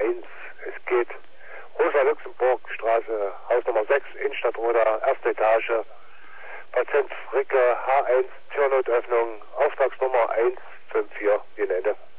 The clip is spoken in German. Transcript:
1. Es geht Rosa-Luxemburg-Straße, Haus Nummer 6, Innenstadt Roda, erste Etage. Patient Fricke, H1, Türnotöffnung, Auftragsnummer 154, Genende.